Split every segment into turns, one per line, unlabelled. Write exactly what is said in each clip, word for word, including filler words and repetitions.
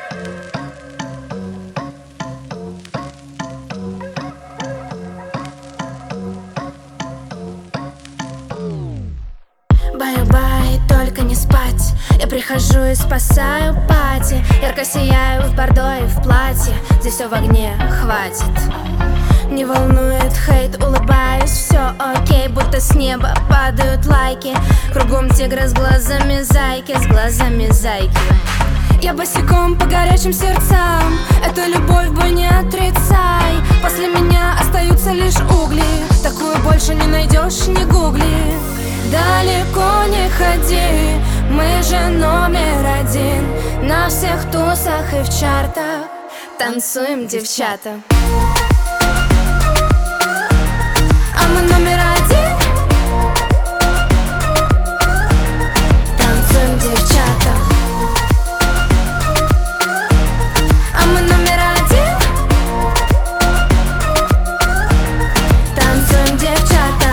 Бай-бай, только не спать. Я прихожу и спасаю пати. Ярко сияю в бордо и в платье. Здесь все в огне, хватит. Не волнует хейт, улыбаюсь, все окей. Будто с неба падают лайки. Кругом тигры с глазами зайки, с глазами зайки. Я босиком по горячим сердцам. Эту любовь бой не отрицай. После меня остаются лишь угли. Такую больше не найдешь, не гугли. Далеко не ходи, мы же номер один. На всех тусах и в чартах танцуем, девчата. А мы номер один. Танцуем, девчата. А мы номер один. Танцуем, девчата.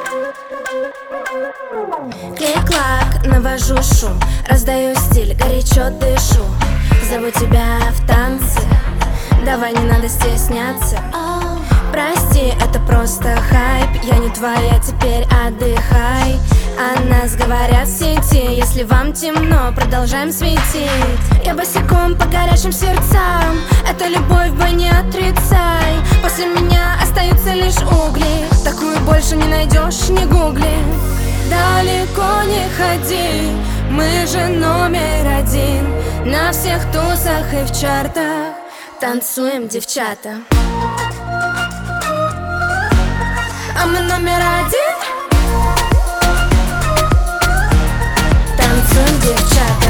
Клик-клак, навожу шум, раздаю стиль, горячо дышу. Зову тебя в танцы, давай не надо стесняться. Прости, это просто хайп, я не твоя, теперь отдыхай. О нас говорят в сети, если вам темно, продолжаем светить. Я босиком по горячим сердцам, это любовь, бой не отрицай. После меня остаются лишь угли, такую больше не найдешь, не гугли. Далеко не ходи, мы же номер один. На всех тусах и в чартах танцуем, девчата. А мы номер один. Танцуем, девчата.